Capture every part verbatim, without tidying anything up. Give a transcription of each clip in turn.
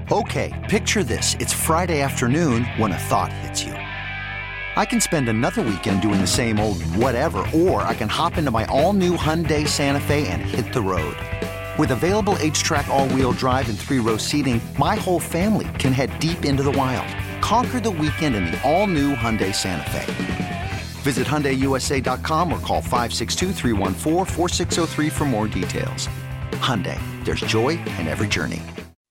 Okay, picture this. It's Friday afternoon when a thought hits you. I can spend another weekend doing the same old whatever, or I can hop into my all-new Hyundai Santa Fe and hit the road. With available H-Track all-wheel drive and three-row seating, my whole family can head deep into the wild. Conquer the weekend in the all-new Hyundai Santa Fe. Visit Hyundai U S A dot com or call five six two, three one four, four six zero three for more details. Hyundai, there's joy in every journey.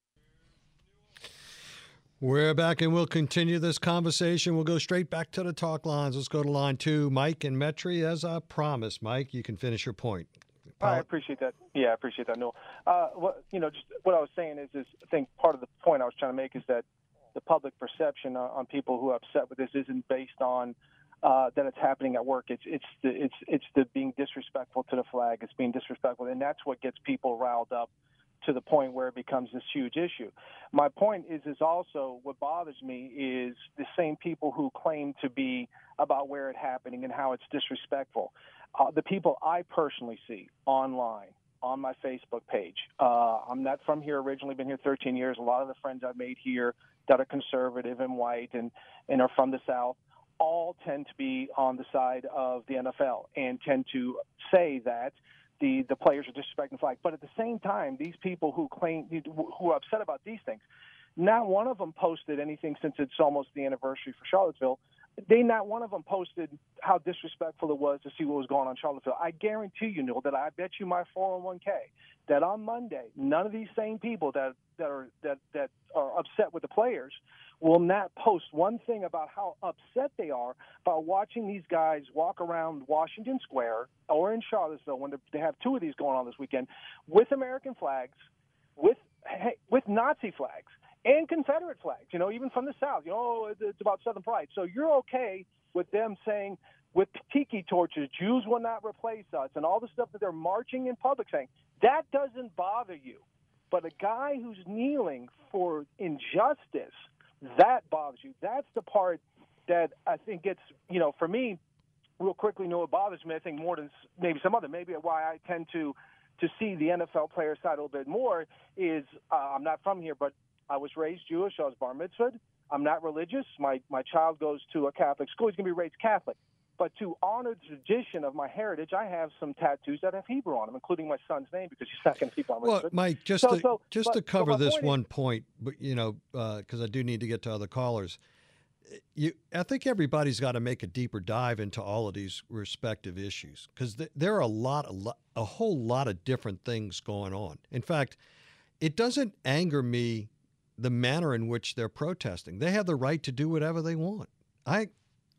We're back, and we'll continue this conversation. We'll go straight back to the talk lines. Let's go to line two. Mike and Metri, as I promised. Mike, you can finish your point. Paul- I appreciate that. Yeah, I appreciate that, Noel. Uh, what, you know, just what I was saying is, is, I think part of the point I was trying to make is that the public perception on, on people who are upset with this isn't based on uh, that it's happening at work. It's it's the it's it's the being disrespectful to the flag. It's being disrespectful, and that's what gets people riled up to the point where it becomes this huge issue. My point is, is also what bothers me is the same people who claim to be about where it's happening and how it's disrespectful. Uh, the people I personally see online, on my Facebook page. Uh, I'm not from here originally, been here thirteen years. A lot of the friends I've made here that are conservative and white and, and are from the South all tend to be on the side of the N F L and tend to say that the, the players are disrespecting the flag. But at the same time, these people who claim who are upset about these things, not one of them posted anything since it's almost the anniversary for Charlottesville. They not one of them posted how disrespectful it was to see what was going on in Charlottesville. I guarantee you, Neil, that I bet you my four oh one k that on Monday, none of these same people that that are that that are upset with the players will not post one thing about how upset they are about watching these guys walk around Washington Square or in Charlottesville when they have two of these going on this weekend with American flags, with with Nazi flags. And Confederate flags, you know, even from the South, you know, it's about Southern pride. So you're okay with them saying with tiki torches, Jews will not replace us, and all the stuff that they're marching in public saying, that doesn't bother you. But a guy who's kneeling for injustice, that bothers you. That's the part that I think gets, you know, for me, real quickly, know it bothers me, I think, more than maybe some other. Maybe why I tend to, to see the N F L player side a little bit more is uh, I'm not from here, but I was raised Jewish. I was bar mitzvahed. I'm not religious. My my child goes to a Catholic school. He's going to be raised Catholic. But to honor the tradition of my heritage, I have some tattoos that have Hebrew on them, including my son's name because he's not going to be bar mitzvahed. Well, Mike, just so, to so, just but, to cover this point one is, point, but you know, because uh, I do need to get to other callers. You, I think everybody's got to make a deeper dive into all of these respective issues because th- there are a lot, a lot, a whole lot of different things going on. In fact, it doesn't anger me the manner in which they're protesting. They have the right to do whatever they want. I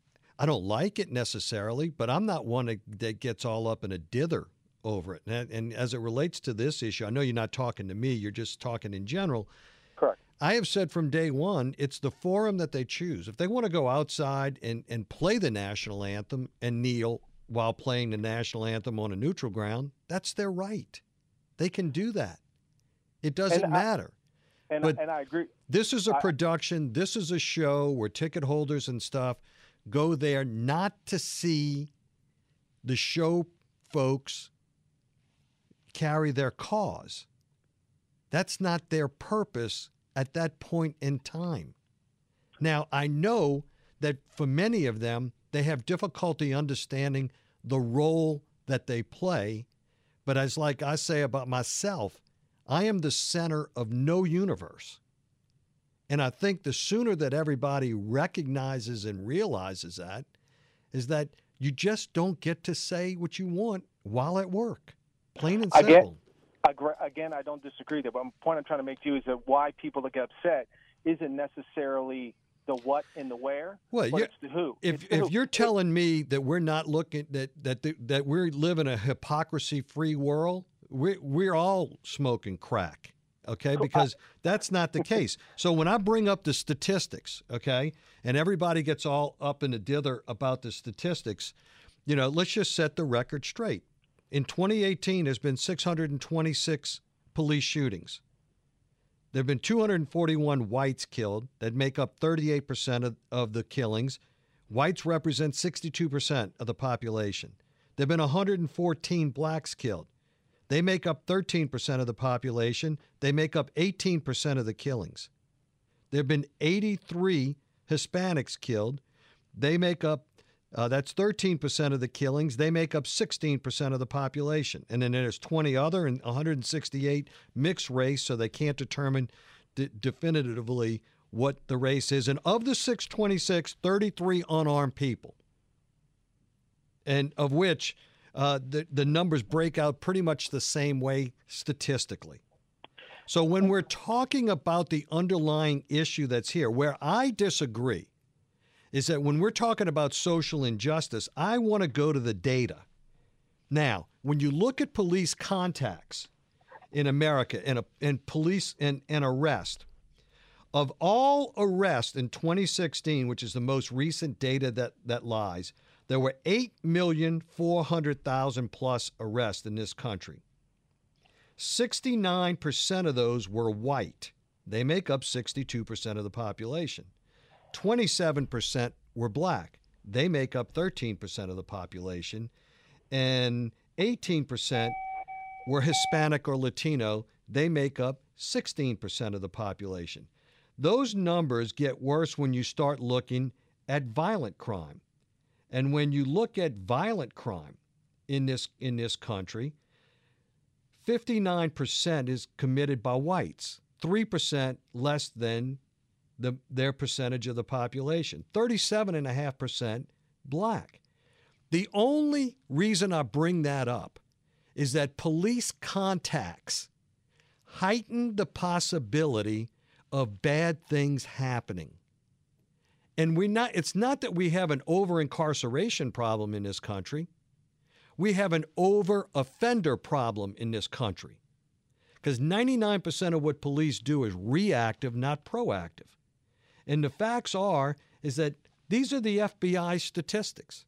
I don't like it necessarily, but I'm not one that, that gets all up in a dither over it. And, and as it relates to this issue, I know you're not talking to me, you're just talking in general. Correct. I have said from day one, it's the forum that they choose. If they want to go outside and, and play the national anthem and kneel while playing the national anthem on a neutral ground, that's their right. They can do that. It doesn't and matter. I- And, But and I agree. This is a I, production. This is a show where ticket holders and stuff go there not to see the show folks carry their cause. That's not their purpose at that point in time. Now, I know that for many of them, they have difficulty understanding the role that they play. But as like I say about myself, I am the center of no universe. And I think the sooner that everybody recognizes and realizes that is that you just don't get to say what you want while at work. Plain and simple. Again, again I don't disagree. The point I'm trying to make to you is that why people get upset isn't necessarily the what and the where, well, but it's the who. If, it's the if who. you're telling me that we're not looking, that, that, that, that we live in a hypocrisy-free world, We're, we're all smoking crack, okay, because that's not the case. So when I bring up the statistics, okay, and everybody gets all up in the dither about the statistics, you know, let's just set the record straight. In twenty eighteen, there's been six hundred twenty-six police shootings. There have been two hundred forty-one whites killed that make up thirty-eight percent of, of the killings. Whites represent sixty-two percent of the population. There have been one hundred fourteen blacks killed. They make up thirteen percent of the population. They make up eighteen percent of the killings. There have been eighty-three Hispanics killed. They make up, uh, that's thirteen percent of the killings. They make up sixteen percent of the population. And then there's twenty other and one hundred sixty-eight mixed race, so they can't determine d- definitively what the race is. And of the six hundred twenty-six, thirty-three unarmed people, and of which uh, the, the numbers break out pretty much the same way statistically. So when we're talking about the underlying issue that's here, where I disagree is that when we're talking about social injustice, I want to go to the data. Now, when you look at police contacts in America and, and police and, and arrest, of all arrests in twenty sixteen, which is the most recent data that, that lies, there were eight million four hundred thousand plus arrests in this country. sixty-nine percent of those were white. They make up sixty-two percent of the population. twenty-seven percent were black. They make up thirteen percent of the population. And eighteen percent were Hispanic or Latino. They make up sixteen percent of the population. Those numbers get worse when you start looking at violent crime. And when you look at violent crime in this in this country, fifty-nine percent is committed by whites, three percent less than the, their percentage of the population, thirty-seven point five percent black. The only reason I bring that up is that police contacts heighten the possibility of bad things happening. And we not it's not that we have an over-incarceration problem in this country. We have an over-offender problem in this country. Because ninety-nine percent of what police do is reactive, not proactive. And the facts are is that these are the F B I statistics.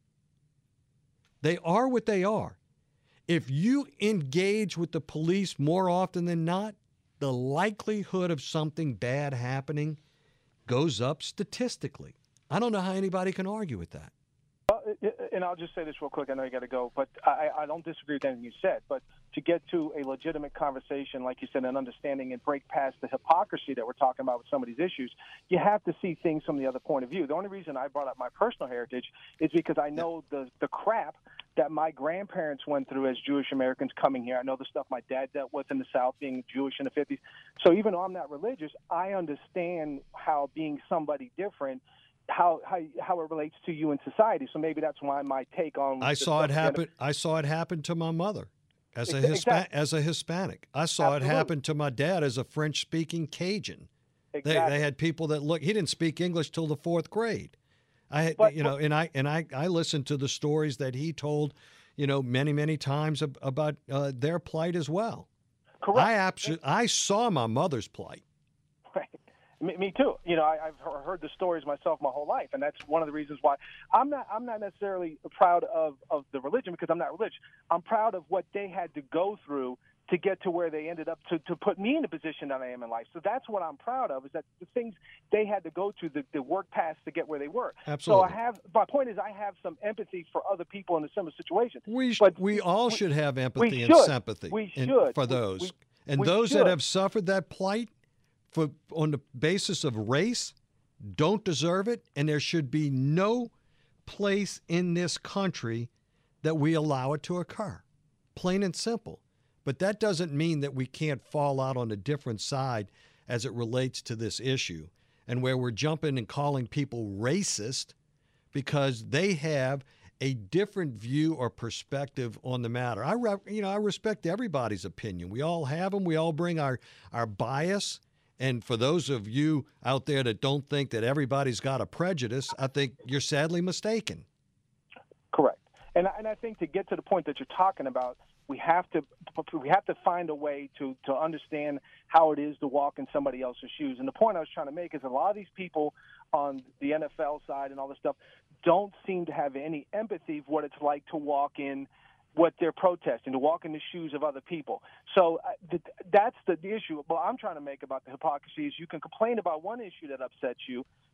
They are what they are. If you engage with the police more often than not, the likelihood of something bad happening goes up statistically. I don't know how anybody can argue with that. Well, and I'll just say this real quick. I know you got to go, but I, I don't disagree with anything you said. But to get to a legitimate conversation, like you said, and understanding and break past the hypocrisy that we're talking about with some of these issues, you have to see things from the other point of view. The only reason I brought up my personal heritage is because I know the, the crap that my grandparents went through as Jewish Americans coming here. I know the stuff my dad dealt with in the South, being Jewish in the fifties. So even though I'm not religious, I understand how being somebody different, how how how it relates to you in society. So maybe that's why my take on I saw it happen. I saw it happen to my mother as a Hispa- exactly. as a Hispanic. I saw Absolutely. It happen to my dad as a French-speaking Cajun. Exactly. They, they had people that look. He didn't speak English till the fourth grade. I had, but, you know, and I and I I listened to the stories that he told, you know, many many times about uh, their plight as well. Correct. I absolutely I saw my mother's plight. Right. Me, me too. You know, I, I've heard the stories myself my whole life, and that's one of the reasons why I'm not. I'm not necessarily proud of, of the religion because I'm not religious. I'm proud of what they had to go through to get to where they ended up to, to put me in the position that I am in life. So that's what I'm proud of, is that the things they had to go to, the, the work paths to get where they were. Absolutely. So I have. My point is, I have some empathy for other people in a similar situation. We but we all we, should have empathy and should. sympathy. We in, should for those. we, we, and we those should. that have suffered that plight for on the basis of race don't deserve it, and there should be no place in this country that we allow it to occur. Plain and simple. But that doesn't mean that we can't fall out on a different side as it relates to this issue, and where we're jumping and calling people racist because they have a different view or perspective on the matter. I, re- you know, I respect everybody's opinion. We all have them. We all bring our, our bias. And for those of you out there that don't think that everybody's got a prejudice, I think you're sadly mistaken. Correct. And I, and I think to get to the point that you're talking about, we have to we have to find a way to, to understand how it is to walk in somebody else's shoes. And the point I was trying to make is a lot of these people on the N F L side and all this stuff don't seem to have any empathy for what it's like to walk in what they're protesting, to walk in the shoes of other people. So uh, th- that's the, the issue. What I'm trying to make about the hypocrisy is you can complain about one issue that upsets you,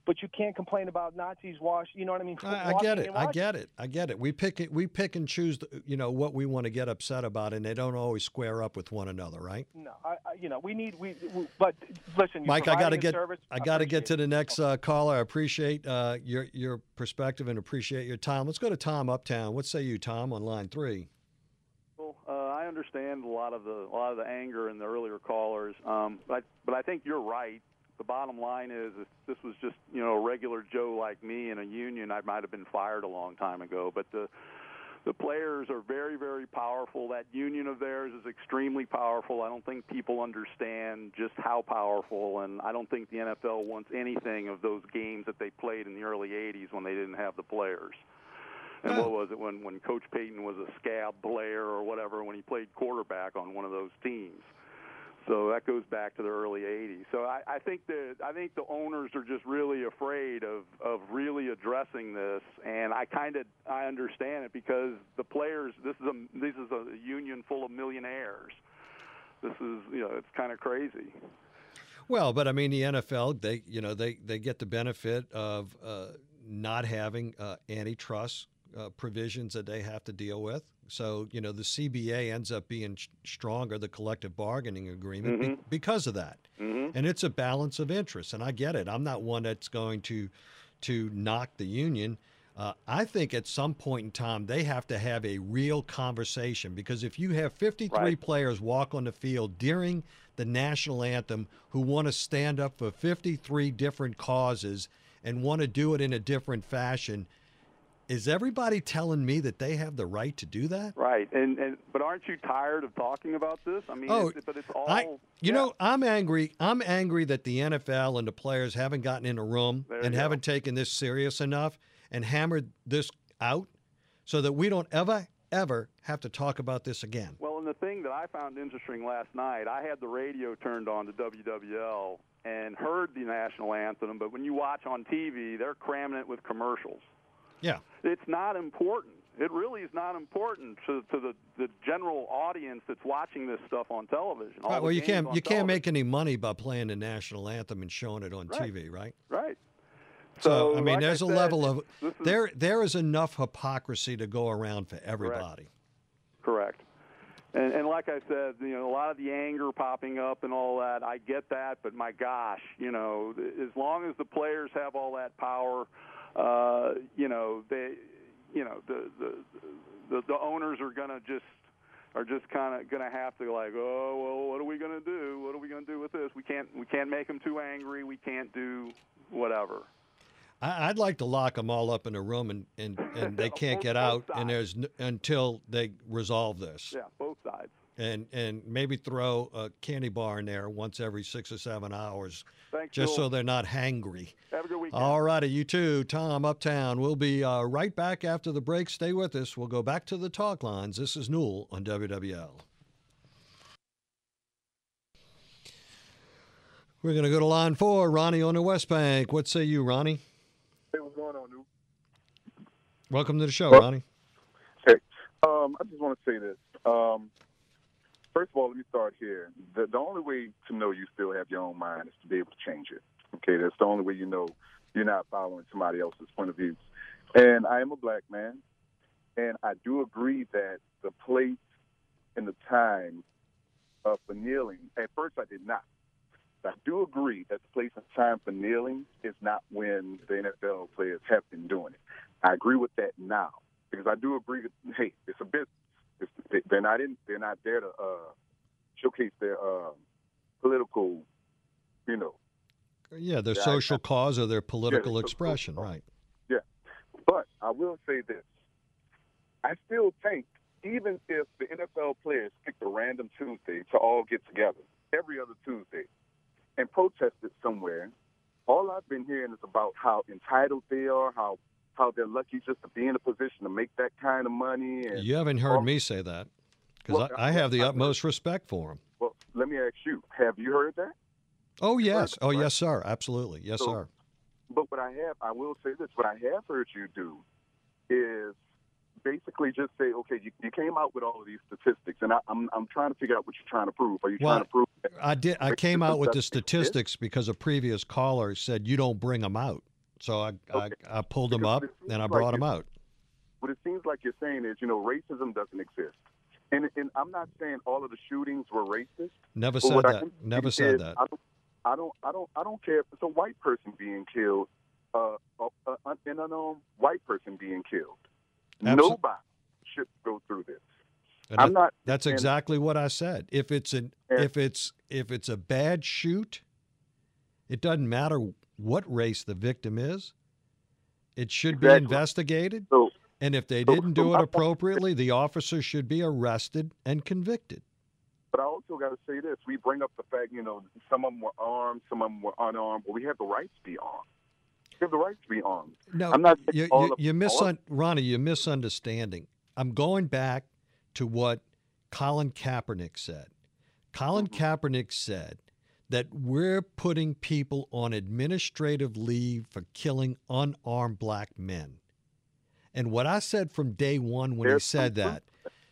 but you can't complain about Nazis wash. You know what I mean? I, I get it. I get it. I get it. We pick it. We pick and choose. The, you know what we want to get upset about, and they don't always square up with one another, right? No, I, I you know we need we. we but listen, you're Mike, I got to get. service, I got to get to it. the next uh, caller. I appreciate uh, your your perspective and appreciate your time. Let's go to Tom Uptown. What say you, Tom, on line three? Well, uh, I understand a lot of the a lot of the anger in the earlier callers, um, but I, but I think you're right. The bottom line is, if this was just you know a regular Joe like me in a union, I might have been fired a long time ago. But the the players are very, very powerful. That union of theirs is extremely powerful. I don't think people understand just how powerful, and I don't think the N F L wants anything of those games that they played in the early eighties when they didn't have the players. And what was it when, when Coach Payton was a scab player or whatever when he played quarterback on one of those teams? So that goes back to the early eighties. So I, I think that I think the owners are just really afraid of, of really addressing this, and I kind of I understand it because the players. This is a this is a union full of millionaires. This is you know it's kind of crazy. Well, but I mean the N F L they you know they, they get the benefit of uh, not having uh, antitrust uh, provisions that they have to deal with. So, you know, the C B A ends up being sh- stronger, the collective bargaining agreement, Mm-hmm. be- because of that. Mm-hmm. And it's a balance of interests. And I get it. I'm not one that's going to to knock the union. Uh, I think at some point in time, they have to have a real conversation, because if you have fifty-three Right. players walk on the field during the national anthem who want to stand up for fifty-three different causes and want to do it in a different fashion, is everybody telling me that they have the right to do that? Right, and, and but aren't you tired of talking about this? I mean, Oh, it's, but it's all. I, you yeah. know, I'm angry. I'm angry that the N F L and the players haven't gotten in a room There and you go. haven't taken this serious enough and hammered this out so that we don't ever, ever have to talk about this again. Well, and the thing that I found interesting last night, I had the radio turned on to W W L and heard the national anthem, but when you watch on T V, they're cramming it with commercials. Yeah. It's not important. It really is not important to, to the, the general audience that's watching this stuff on television. All Right, the well, you games can't on you can't television. make any money by playing the national anthem and showing it on Right. T V, right? Right. So, So, I mean, like there's I a said, level of this is- there. There is enough hypocrisy to go around for everybody. Correct. And, and like I said, you know, a lot of the anger popping up and all that, I get that, but my gosh, you know, as long as the players have all that power, uh, you know, they, you know, the the the, the owners are gonna just are just kind of gonna have to like, oh well, what are we gonna do? What are we gonna do with this? We can't we can't make them too angry. We can't do whatever. I, I'd like to lock them all up in a room and, and, and they can't Both- get both out, sides. and there's n- until they resolve this. Yeah, both sides. And and maybe throw a candy bar in there once every six or seven hours, Thanks, just so Joel. they're not hangry. Have a good weekend. All righty, you too, Tom Uptown. We'll be uh, right back after the break. Stay with us. We'll go back to the talk lines. This is Newell on W W L. We're going to go to line four, Ronnie on the West Bank. What say you, Ronnie? Hey, what's going on, dude? Welcome to the show, Well- Ronnie. Hey, um, I just want to say this. Um, first of all, let me start here. The, the only way to know you still have your own mind is to be able to change it. Okay, that's the only way you know you're not following somebody else's point of view. And I am a black man, and I do agree that the place and the time uh, for kneeling, at first I did not. I do agree that the place and time for kneeling is not when the N F L players have been doing it. I agree with that now because I do agree that, hey, it's a business. It's, they- they're not in. They're not there to uh, showcase their uh, political, you know. Yeah, their Yeah, I- social I- cause or their political their expression, social- right. Yeah, but I will say this: I still think even if the N F L players picked a random Tuesday to all get together every other Tuesday and protest it somewhere, all I've been hearing is about how entitled they are, how how they're lucky just to be in a position to make that kind of money. And You haven't heard all- me say that, because Well, I, I have the I- utmost respect for them. well, let me ask you: have you heard that? Oh, yes. heard- Oh, right. yes, sir. Absolutely. Yes, So- sir. But what I have, I will say this: what I have heard you do is basically just say, okay, you, you came out with all of these statistics, and I, I'm I'm trying to figure out what you're trying to prove. Are you Well, trying to prove that I did. I Rick came out with the Statistics did? statistics because a previous caller said you don't bring them out. So I, Okay. I, I pulled him Because up it seems and I like brought him you- out. What it seems like you're saying is, you know, racism doesn't exist. And, and I'm not saying all of the shootings were racist. Never but said what I that. am Never saying said is that. I don't, I don't, I don't, I don't care if it's a white person being killed, uh, uh, uh, an unknown white person being killed. Absol- Nobody should go through this. And I'm that- not. That's and- exactly what I said. If it's an and- if it's if it's a bad shoot, it doesn't matter what race the victim is. It should be Exactly. investigated, So, and if they so- didn't so do my it point- appropriately, the officer should be arrested and convicted. But I also got to say this: we bring up the fact, you know, some of them were armed, some of them were unarmed, but we have the right to be armed. We have the right to be armed. No, I'm not saying you, all you, of- you all misun- of- Ronnie, you're misunderstanding. I'm going back to what Colin Kaepernick said. Colin Mhm. Kaepernick said that we're putting people on administrative leave for killing unarmed black men. And what I said from day one when There's he said some that,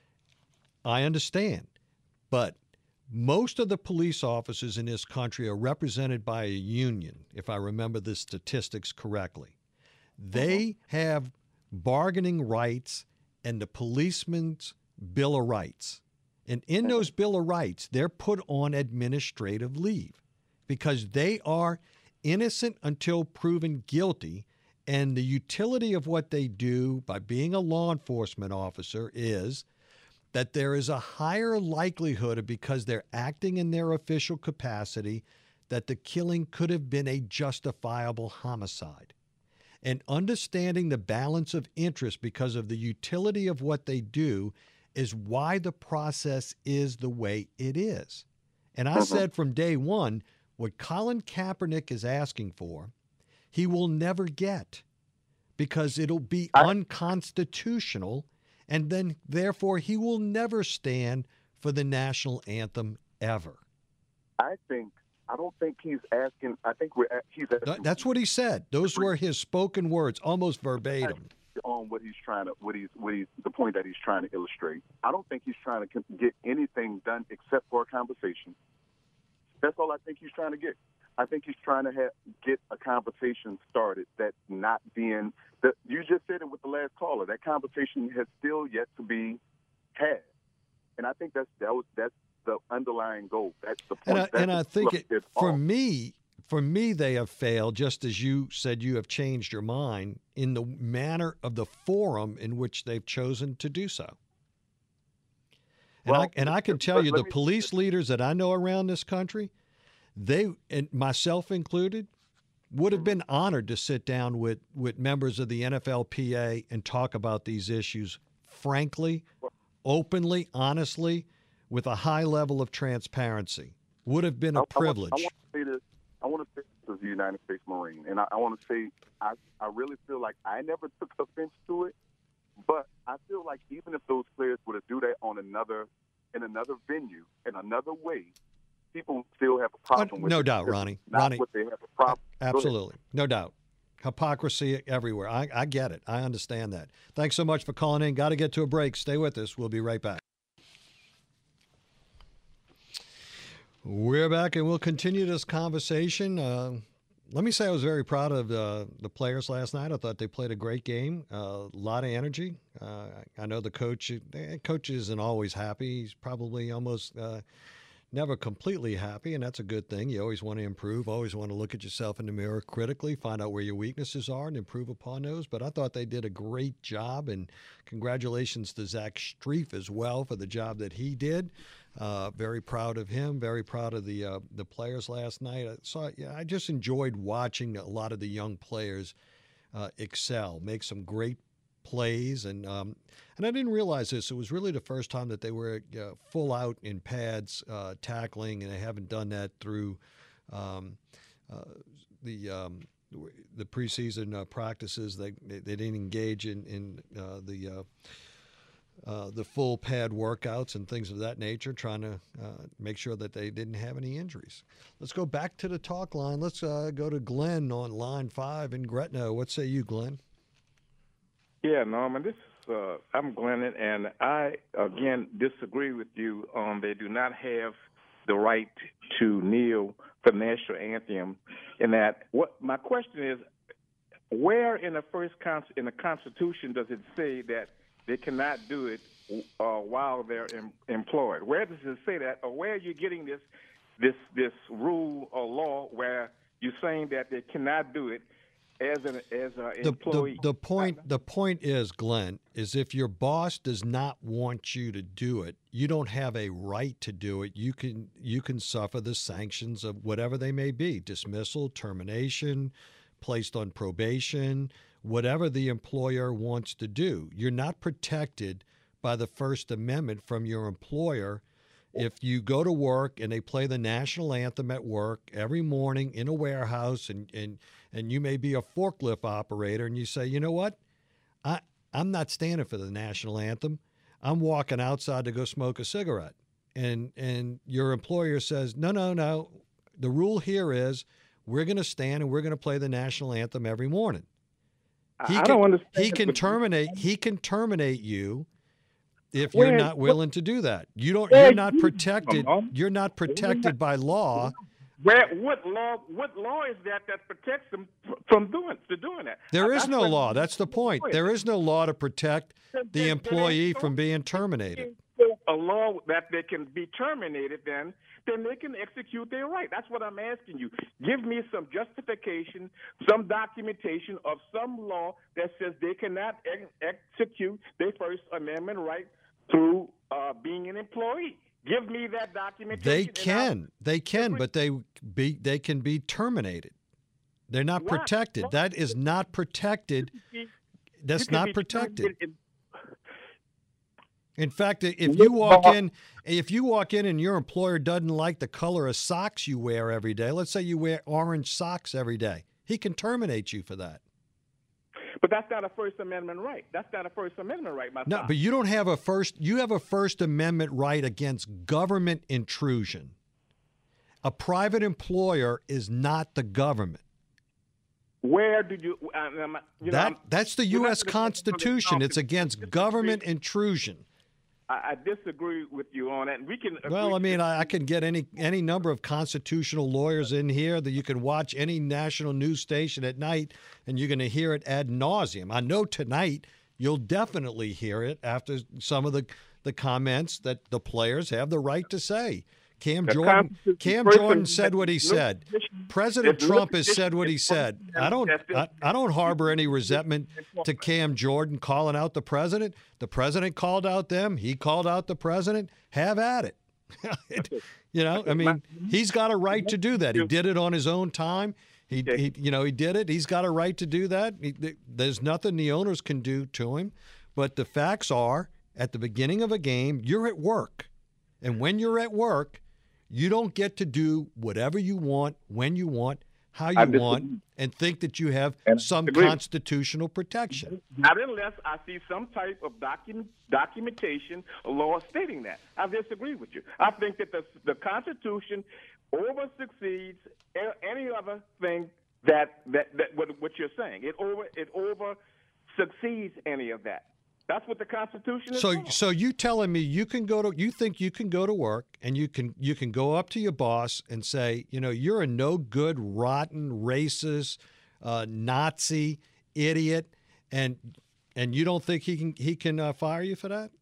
I understand. But most of the police officers in this country are represented by a union, if I remember the statistics correctly. They have bargaining rights and the policeman's Bill of Rights. And in those Bill of Rights, they're put on administrative leave because they are innocent until proven guilty. And the utility of what they do by being a law enforcement officer is that there is a higher likelihood of, because they're acting in their official capacity, that the killing could have been a justifiable homicide. And understanding the balance of interest because of the utility of what they do is why the process is the way it is. And I Mhm. said from day one, what Colin Kaepernick is asking for, he will never get because it'll be I- unconstitutional, and then therefore he will never stand for the national anthem ever. I think I don't think he's asking. I think we're. at- He's Th- asking That's what he said. Those were his spoken words, almost verbatim. on what he's trying to, what he's, what he's, the point that he's trying to illustrate. I don't think he's trying to con- get anything done except for a conversation. That's all I think he's trying to get. I think he's trying to have, get a conversation started that's not being. That you just said it with the last caller. That conversation has still yet to be had, and I think that's that was that's the underlying goal. That's the point. And I, That's and I the think fluff it, it's for all. me, for me, they have failed, just as you said you have changed your mind in the manner of the forum in which they've chosen to do so. And I Well, and I can let- tell you, let the me- police leaders that I know around this country, they, and myself included, would have been honored to sit down with, with members of the N F L P A and talk about these issues frankly, openly, honestly, with a high level of transparency. Would have been I- a I want- privilege. I want to say this. I want to say this as a United States Marine, and I, I want to say I, I really feel like I never took offense to it, but I feel like even if those players were to do that on another, in another venue, in another way, people would still have a problem with no it. doubt, because Ronnie. it's Not Ronnie, what they have a problem. Go ahead. Absolutely. No doubt. Hypocrisy everywhere. I, I get it. I understand that. Thanks so much for calling in. Got to get to a break. Stay with us. We'll be right back. We're back, and we'll continue this conversation. Uh, let me say I was very proud of uh, the players last night. I thought they played a great game, a uh, lot of energy. Uh, I know the coach, the coach isn't always happy. He's probably almost uh, never completely happy, and that's a good thing. You always want to improve, always want to look at yourself in the mirror critically, find out where your weaknesses are, and improve upon those. But I thought they did a great job, and congratulations to Zach Strief as well for the job that he did. Uh, very proud of him. Very proud of the uh, the players last night. I saw. Yeah, I just enjoyed watching a lot of the young players uh, excel, make some great plays, and um, and I didn't realize this. It was really the first time that they were uh, full out in pads uh, tackling, and they haven't done that through um, uh, the um, the preseason uh, practices. They, they they didn't engage in in uh, the uh, Uh, the full pad workouts and things of that nature, trying to uh, make sure that they didn't have any injuries. Let's go back to the talk line. Let's uh, go to Glenn on line five in Gretna. What say you, Glenn? Yeah, Norman, this is, uh, I'm Glenn, and I, again, disagree with you on they do not have the right to kneel for the national anthem. In that, what my question is, where in the first con- in the Constitution does it say that they cannot do it uh, while they're em- employed? Where does it say that, or where are you getting this this this rule or law where you're saying that they cannot do it as an as an The, employee? the, the point the point is, Glenn, is if your boss does not want you to do it, you don't have a right to do it. You can you can suffer the sanctions of whatever they may be: dismissal, termination, placed on probation, whatever the employer wants to do. You're not protected by the First Amendment from your employer. If you go to work and they play the national anthem at work every morning in a warehouse, and and, and you may be a forklift operator, and you say, you know what, I, I'm not standing for the national anthem. I'm walking outside to go smoke a cigarette. And, and your employer says, no, no, no. The rule here is we're going to stand and we're going to play the national anthem every morning. He I can, don't understand. He can but- terminate. He can terminate you if Where- you're not willing to do that. You don't. Where You're not you- protected. Mom? You're not protected by law. Where what law? What law is that that protects them f- from doing to doing that? There is That's no what- law. That's the point. There is no law to protect the employee from being terminated. A law that they can be terminated, then then they can execute their right. That's what I'm asking you. Give me some justification, some documentation of some law that says they cannot ex- execute their First Amendment right through uh, being an employee. Give me that documentation. They and can. They can, Every- but they be they can be terminated. They're not Why? protected. That is not protected. I'll- That's you can not be protected. terminated in- In fact, if you walk in, if you walk in and your employer doesn't like the color of socks you wear every day, let's say you wear orange socks every day, he can terminate you for that. But that's not a First Amendment right. That's not a First Amendment right, my No, son. but you don't have a first. You have a First Amendment right against government intrusion. A private employer is not the government. Where do you? Uh, um, you know, That I'm- that's the we're not U S gonna- Constitution. It's I against government intrusion. I disagree with you on that. We can. Well, agree I mean, to- I, I can get any any number of constitutional lawyers in here that you can watch any national news station at night, and you're going to hear it ad nauseum. I know tonight you'll definitely hear it after some of the the comments that the players have the right to say. Cam The Jordan, Constitution- Cam first Jordan of- said what he no said. position- President there's no Trump has position said what he in said. front of I don't, them I, I don't harbor any resentment to Cam Jordan calling out the president. The president called out them. He called out the president. Have at it. You know, I mean, he's got a right to do that. He did it on his own time. He, he you know, he did it. He's got a right to do that. He, there's nothing the owners can do to him. But the facts are, at the beginning of a game, you're at work. And when you're at work, you don't get to do whatever you want, when you want, how you I disagree. want, and think that you have And I some disagree. constitutional protection. Not unless I see some type of document, documentation, a law stating that. I disagree with you. I think that the, the Constitution over succeeds any other thing that, that, that what, what you're saying. It over it over succeeds any of that. That's what the Constitution is. So, for. so you telling me you can go to, you think you can go to work and you can, you can go up to your boss and say, you know, you're a no good, rotten, racist, uh, Nazi, idiot, and and you don't think he can he can uh, fire you for that?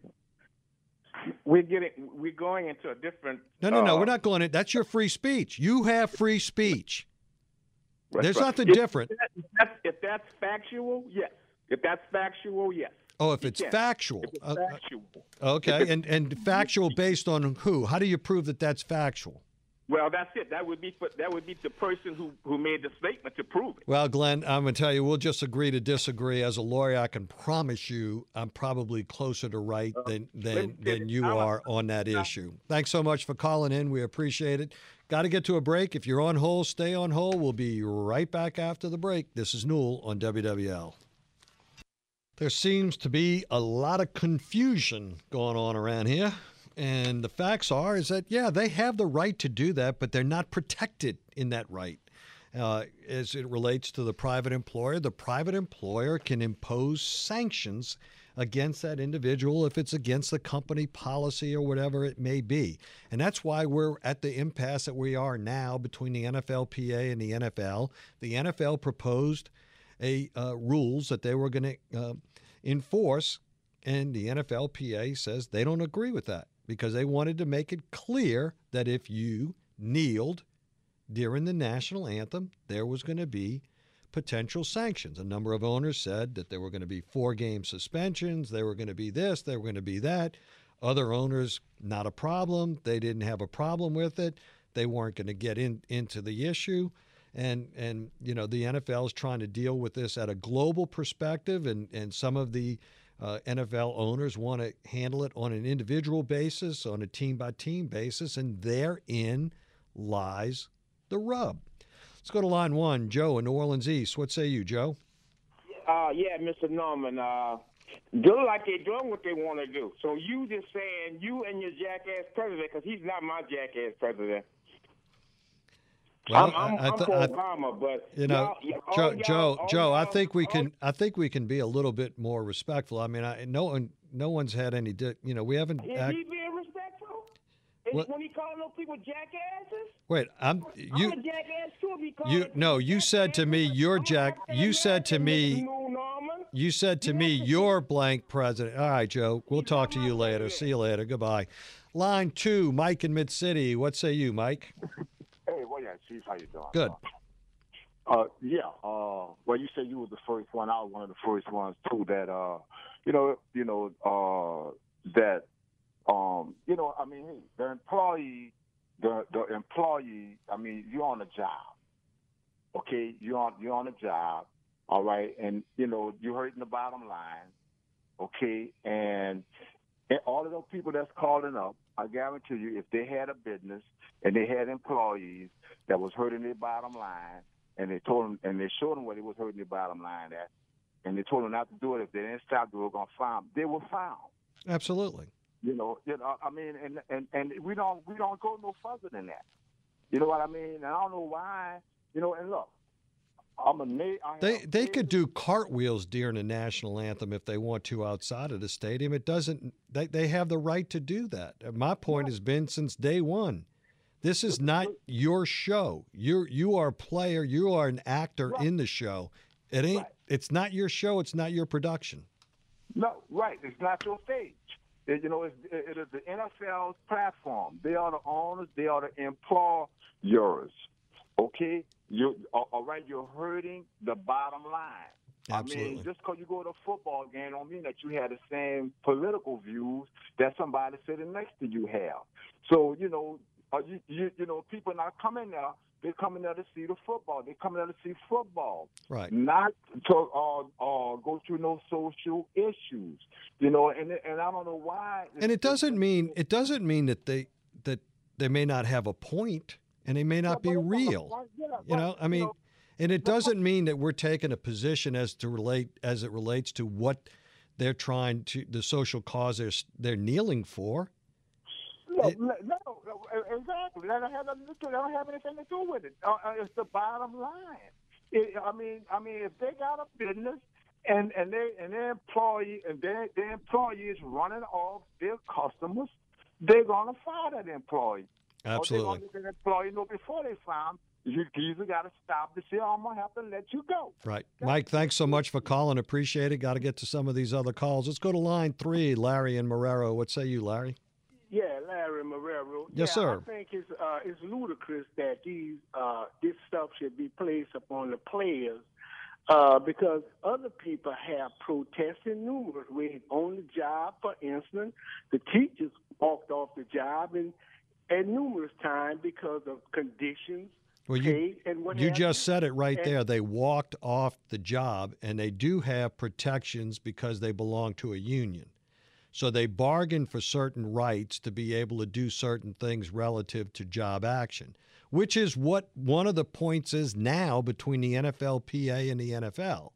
We're getting we're going into a different. No, no, no. uh, We're not going to. That's your free speech. You have free speech. That's There's right. nothing If different. that- If that's, if that's factual, yes. If that's factual, yes. Oh, if You it's can. factual. If it's Uh, factual. okay, and and factual based on who? How do you prove that that's factual? Well, that's it. That would be for, that would be the person who, who made the statement to prove it. Well, Glenn, I'm going to tell you, we'll just agree to disagree. As a lawyer, I can promise you I'm probably closer to right than, than, than you are on that issue. Thanks so much for calling in. We appreciate it. Got to get to a break. If you're on hold, stay on hold. We'll be right back after the break. This is Newell on W W L. There seems to be a lot of confusion going on around here. And the facts are is that, yeah, they have the right to do that, but they're not protected in that right. Uh, as it relates to the private employer, the private employer can impose sanctions against that individual if it's against the company policy or whatever it may be. And that's why we're at the impasse that we are now between the N F L P A and the N F L. The N F L proposed a uh, rules that they were going to uh, enforce, and the N F L P A says they don't agree with that because they wanted to make it clear that if you kneeled during the national anthem, there was going to be potential sanctions. A number of owners said that there were going to be four-game suspensions, there were going to be this, there were going to be that. Other owners, not a problem. They didn't have a problem with it. They weren't going to get in, into the issue. And, and you know, the N F L is trying to deal with this at a global perspective, and, and some of the uh, N F L owners want to handle it on an individual basis, on a team-by-team basis, and therein lies the rub. Let's go to line one. Joe in New Orleans East. What say you, Joe? Uh, yeah, Mister Norman. Uh, do like they're doing what they want to do. So you just saying you and your jackass president, because he's not my jackass president. Well, I'm, I'm, I th- I'm for Obama, but you know, y'all, Joe, y'all, Joe, all Joe. y'all, I think we all, can. I think we can be a little bit more respectful. I mean, I, no one, no one's had any. Di- you know, we haven't. Is Act- he being respectful? Is, What? when he calling those people jackasses? Wait, I'm you. I'm a jackass too. If he calling You people no, you said to me, jackasses. you're I'm Jack. an You said to African-American, me, Mister Norman. you said to me, you're blank president. All right, Joe. We'll talk to you later. See you later. Goodbye. Line two, Mike in Mid City. What say you, Mike? Hey, well, yeah, Chief, how you doing? Good. Uh, yeah. Uh, well, you said you were the first one. I was one of the first ones too. That uh, you know, you know, uh, that um, you know, I mean, hey, the employee, the the employee. I mean, you're on a job. Okay, you're on you're on a job. All right, and you know, you're hurting the bottom line. Okay, and, and all of those people that's calling up, I guarantee you, if they had a business and they had employees that was hurting their bottom line, and they told them, and they showed them what it was hurting their bottom line at, and they told them not to do it. If they didn't stop, they were going to fire them. They were found. Absolutely. You know, you know. I mean, and, and and we don't we don't go no further than that. You know what I mean? And I don't know why. You know, and look, I'm a na- I They have they na- could do cartwheels during the national anthem if they want to outside of the stadium. It doesn't. They they have the right to do that. My point has been since day one. This is not your show. You you are a player. You are an actor Right. in the show. It ain't. Right. It's not your show. It's not your production. No, right. It's not your stage. It, you know, it's, it is the N F L's platform. They are the owners. They are the employers. Okay? You all right? You're hurting the bottom line. Absolutely. I mean, just because you go to a football game don't mean that you have the same political views that somebody sitting next to you have. So, you know, uh, you, you, you know, people not coming there. They're coming there to see the football. They're coming there to see football. Right. Not to uh, uh, go through no social issues. You know, and and I don't know why. And it doesn't mean it doesn't mean that they that they may not have a point and they may not be real. You know, I mean, and it doesn't mean that we're taking a position as to relate as it relates to what they're trying to the social cause they're they're kneeling for. No, It- no, no, exactly. That don't have nothing to do. That don't have anything to do with it. Uh, uh, it's the bottom line. It, I mean, I mean, if they got a business and and they and their employee and their their employee is running off their customers, they're gonna fire that employee. Absolutely. Or they're gonna let that employee know before they fire him. You either got to stop to say, oh, I'm gonna have to let you go. Right. Mike, thanks so much for calling. Appreciate it. Got to get to some of these other calls. Let's go to line three, Larry and Marrero. What say you, Larry? Yeah, Larry Marrero. Yes, yeah, sir. I think it's uh, it's ludicrous that these uh, this stuff should be placed upon the players uh, because other people have protested numerous ways on the job. For instance, the teachers walked off the job and at numerous times because of conditions. Well, you, paid and what you have just said it right And- there. They walked off the job, and they do have protections because they belong to a union. So they bargain for certain rights to be able to do certain things relative to job action, which is what one of the points is now between the N F L P A and the N F L.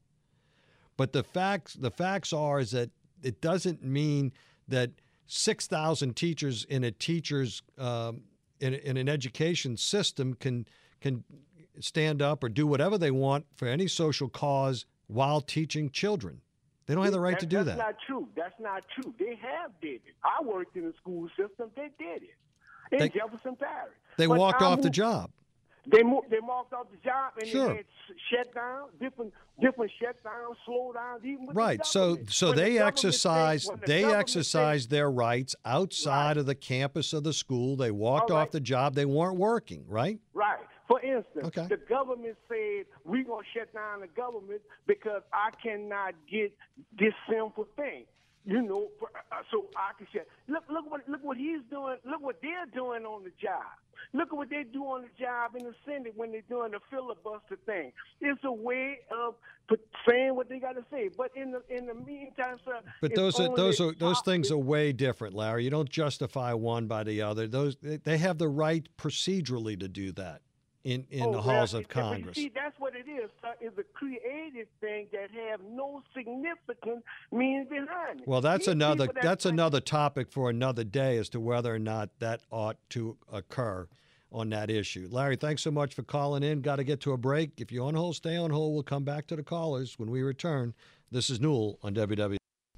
But the facts the facts are is that it doesn't mean that six thousand teachers in a teacher's um, in, in an education system can can stand up or do whatever they want for any social cause while teaching children. They don't have the right to do That's that. not true. That's not true. They have did it. I worked in the school system. They did it in They- Jefferson Parish. They But walked I off the moved- job. They mo- they marked off the job and Sure. they had shut down different different shutdowns, slowdowns, even with Right. the So government. so When the they government exercised say- when the they government exercised say- their rights outside Right. of the campus of the school. They walked All off right. the job. They weren't working, right? Right. For instance, Okay. the government said we're gonna shut down the government because I cannot get this simple thing. You know, for, uh, so I can shut. Look, look what look what he's doing. Look what they're doing on the job. Look at what they do on the job in the Senate when they're doing the filibuster thing. It's a way of put, saying what they got to say. But in the in the meantime, sir, But it's those are only those are those top- things are way different, Larry. You don't justify one by the other. Those they they have the right procedurally to do that in in Oh, the well, halls it- of but you Congress. See, that's what it is, sir. It's a creative thing that have no significant meaning behind it. Well, that's These another people that's like- another topic for another day as to whether or not that ought to occur on that issue. Larry, thanks so much for calling in. Got to get to a break. If you're on hold, stay on hold. We'll come back to the callers when we return. This is Newell on W W.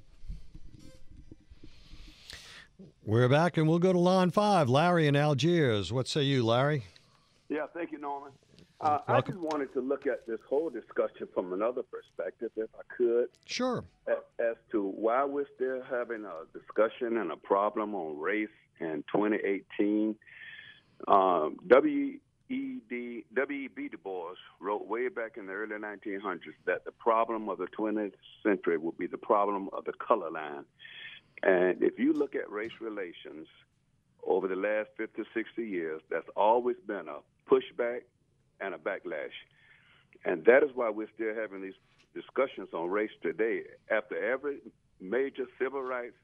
We're back, and we'll go to line five. Larry in Algiers. What say you, Larry? Yeah, thank you, Norman. Uh, I Welcome. just wanted to look at this whole discussion from another perspective, if I could, Sure. a- as to why we're still having a discussion and a problem on race in twenty eighteen. Um, W E D W E B Du Bois wrote way back in the early nineteen hundreds that the problem of the twentieth century would be the problem of the color line. And if you look at race relations over the last fifty, sixty years, that's always been a pushback and a backlash. And that is why we're still having these discussions on race today. After every major civil rights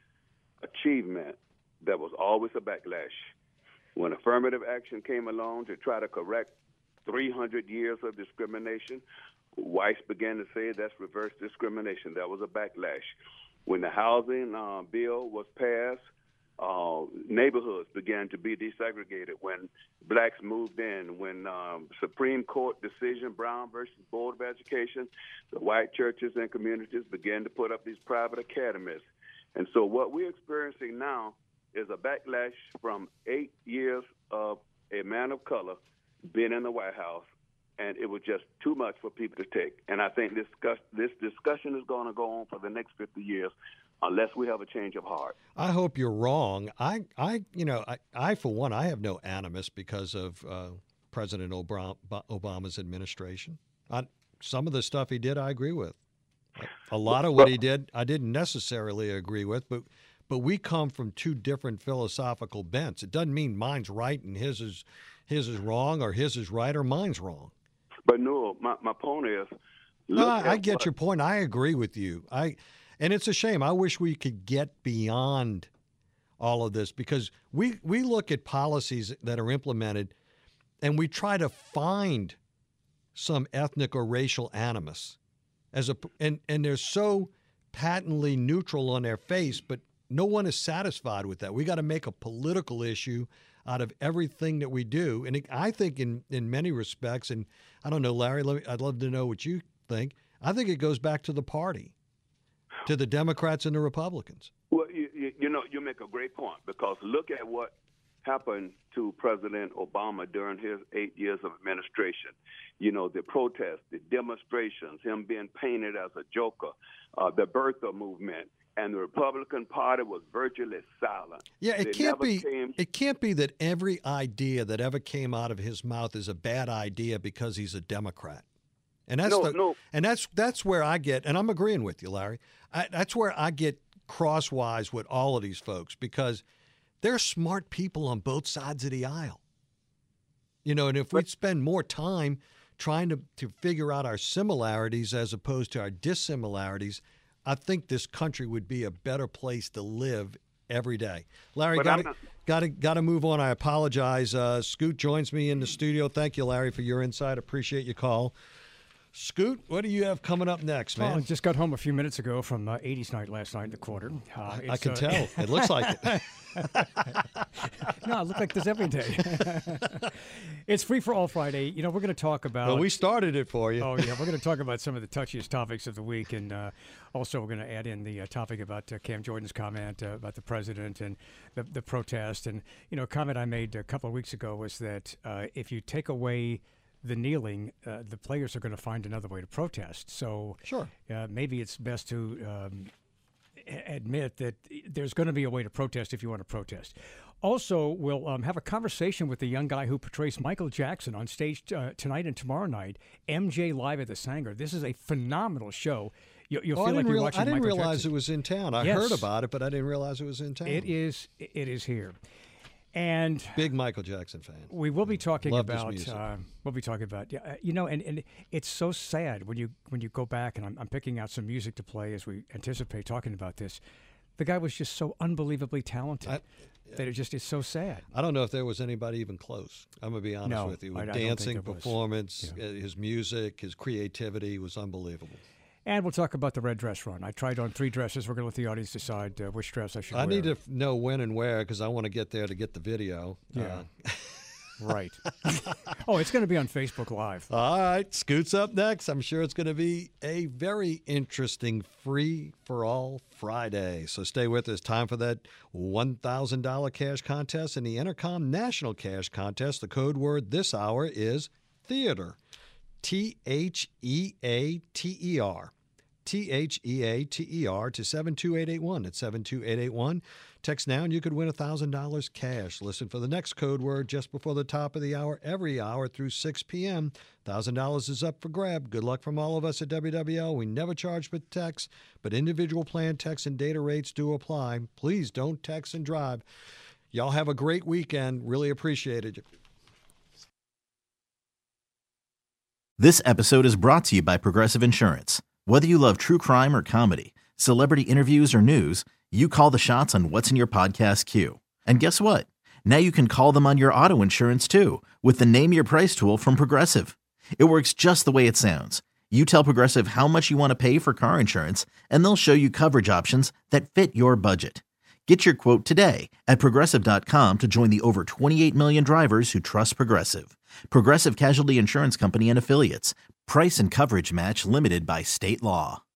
achievement, there was always a backlash. When affirmative action came along to try to correct three hundred years of discrimination, whites began to say that's reverse discrimination. That was a backlash. When the housing uh, bill was passed, uh, neighborhoods began to be desegregated. When blacks moved in, when um, Supreme Court decision, Brown versus Board of Education, the white churches and communities began to put up these private academies. And so what we're experiencing now is a backlash from eight years of a man of color being in the White House, and it was just too much for people to take. And I think this discuss, this discussion is going to go on for the next fifty years unless we have a change of heart. I hope you're wrong. I, I you know, I, I, for one, I have no animus because of uh, President Obama, Obama's administration. I, some of the stuff he did, I agree with. A lot of what he did, I didn't necessarily agree with, but but we come from two different philosophical bents. It doesn't mean mine's right and his is his is wrong, or his is right or mine's wrong. But no, my, my point is, No, look I, I at get what- your point. I agree with you. I, and it's a shame. I wish we could get beyond all of this, because we we look at policies that are implemented, and we try to find some ethnic or racial animus, as a and and they're so patently neutral on their face, but no one is satisfied with that. We got to make a political issue out of everything that we do. And it, I think in, in many respects, and I don't know, Larry, let me, I'd love to know what you think. I think it goes back to the party, to the Democrats and the Republicans. Well, you, you, you know, you make a great point, because look at what happened to President Obama during his eight years of administration. You know, the protests, the demonstrations, him being painted as a joker, uh, the birther movement. And the Republican Party was virtually silent. Yeah, it They can't never be. came- It can't be that every idea that ever came out of his mouth is a bad idea because he's a Democrat. And that's No, the, no. and that's that's where I get, and I'm agreeing with you, Larry. I, that's where I get crosswise with all of these folks, because they're smart people on both sides of the aisle. You know, and if we'd spend more time trying to, to figure out our similarities as opposed to our dissimilarities, I think this country would be a better place to live every day. Larry, But got I'm to not- got to got to move on. I apologize. Uh, Scoot joins me in the studio. Thank you, Larry, for your insight. Appreciate your call. Scoot, what do you have coming up next, man? Well, I just got home a few minutes ago from uh, eighties night last night in the quarter. Uh, I can uh, tell. It looks like it. No, I look like this every day. It's Free for All Friday. You know, we're going to talk about... Well, we started it for you. Oh, yeah. We're going to talk about some of the touchiest topics of the week. And uh, also, we're going to add in the uh, topic about uh, Cam Jordan's comment uh, about the president and the, the protest. And, you know, a comment I made a couple of weeks ago was that uh, if you take away the kneeling, uh, the players are going to find another way to protest. So sure, uh, maybe it's best to um, admit that there's going to be a way to protest if you want to protest. Also, we'll um, have a conversation with the young guy who portrays Michael Jackson on stage uh, tonight and tomorrow night, M J Live at the Sanger. This is a phenomenal show. You, you'll oh, feel I like you're real, watching I didn't Michael realize Jackson. it was in town. I yes. heard about it, but I didn't realize it was in town. It is. It is here. And big Michael Jackson fan. We will be talking Loved about. his music. Uh, we'll be talking about. Yeah, uh, you know, and, and it's so sad when you when you go back, and I'm, I'm picking out some music to play as we anticipate talking about this. The guy was just so unbelievably talented I, yeah. that it just is so sad. I don't know if there was anybody even close. I'm gonna be honest no, with you. I, I Dancing, performance, yeah. his music, his creativity was unbelievable. And we'll talk about the red dress run. I tried on three dresses. We're going to let the audience decide uh, which dress I should I wear. I need to know when and where because I want to get there to get the video. Yeah. Uh, right. Oh, it's going to be on Facebook Live. All right. Scoot's up next. I'm sure it's going to be a very interesting Free for All Friday. So stay with us. Time for that one thousand dollars cash contest and the Intercom National Cash Contest. The code word this hour is theater. T H E A T E R. T H E A T E R to seven two eight eight one. It's seven two eight eight one. Text now and you could win one thousand dollars cash. Listen for the next code word just before the top of the hour, every hour through six p.m. one thousand dollars is up for grab. Good luck from all of us at W W L. We never charge for text, but individual plan text and data rates do apply. Please don't text and drive. Y'all have a great weekend. Really appreciate it. This episode is brought to you by Progressive Insurance. Whether you love true crime or comedy, celebrity interviews or news, you call the shots on what's in your podcast queue. And guess what? Now you can call them on your auto insurance too with the Name Your Price tool from Progressive. It works just the way it sounds. You tell Progressive how much you want to pay for car insurance, and they'll show you coverage options that fit your budget. Get your quote today at Progressive dot com to join the over twenty-eight million drivers who trust Progressive. Progressive Casualty Insurance Company and Affiliates. Price and coverage match limited by state law.